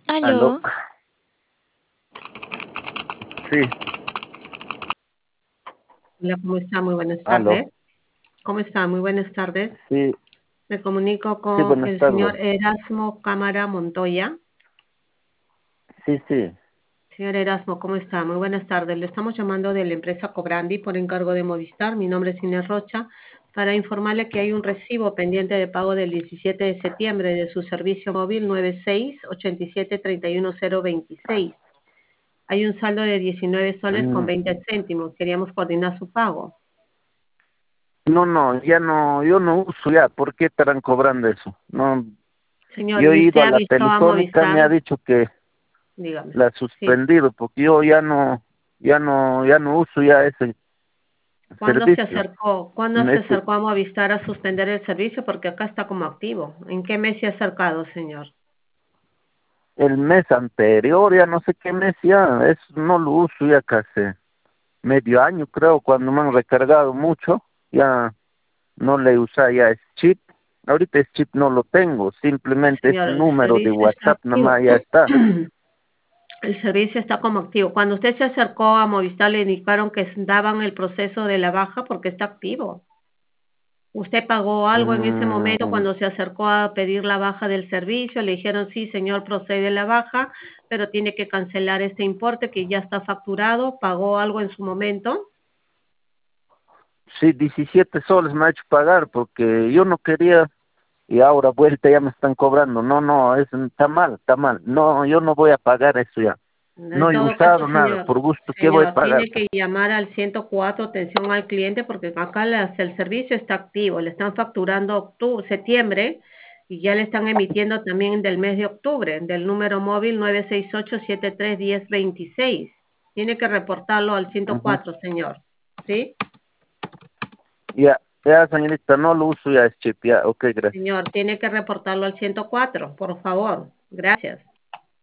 Aló, Aló, sí, Hola, ¿cómo está? Muy buenas aló, tardes. ¿Cómo está? Muy buenas tardes. sí, Me comunico sí, con buenas el tardes. señor Erasmo Cámara Montoya. Sí, sí, Señor Erasmo, ¿cómo está? Muy buenas tardes. Le estamos llamando de la empresa Cobrandi por encargo de Movistar. Mi nombre es Inés Rocha para informarle que hay un recibo pendiente de pago del 17 de septiembre de su servicio móvil 9687311026. Hay un saldo de 19 soles con mm, 20 céntimos. Queríamos coordinar su pago. no, ya no, yo no uso ya, ¿por qué estarán cobrando eso? No, Señor, yo he ¿y usted ido a ha la visto a telefónica, me ha Movistar? dicho que Dígame. la ha Sí. suspendido, porque yo ya no uso ya ese servicio. ¿Cuándo se Ese, acercó a Movistar a suspender el servicio? Porque acá está como activo. ¿En qué mes se ha acercado, señor? el mes anterior, ya no sé qué mes ya, no lo uso ya casi medio año creo, cuando me han recargado mucho, ya no le usa ya es chip. Ahorita es chip no lo tengo, simplemente es Señor, el número de servicio está WhatsApp nomás activo. ya está. El servicio está como activo. Cuando usted se acercó a Movistar, le indicaron que daban el proceso de la baja porque está activo. ¿Usted pagó algo en ese momento Mm, cuando se acercó a pedir la baja del servicio? Le dijeron, sí, señor, procede la baja, pero tiene que cancelar este importe que ya está facturado. ¿Pagó algo en su momento? sí, 17 soles me ha hecho pagar porque yo no quería y ahora vuelta ya me están cobrando. No, no, está mal, está mal. No, yo no voy a pagar eso ya. En No he todo caso, usado nada, por gusto, ¿qué voy a tiene pagar? que llamar al 104, atención al cliente, porque acá el servicio está activo, le están facturando septiembre, y ya le están emitiendo también del mes de octubre, del número móvil 968-731026. Tiene que reportarlo al Ujú. 104, señor. ¿Sí? Ya, ya, señorita, no lo uso ya, es chip, ya, ok, gracias. Señor, tiene que reportarlo al 104, por favor. Gracias.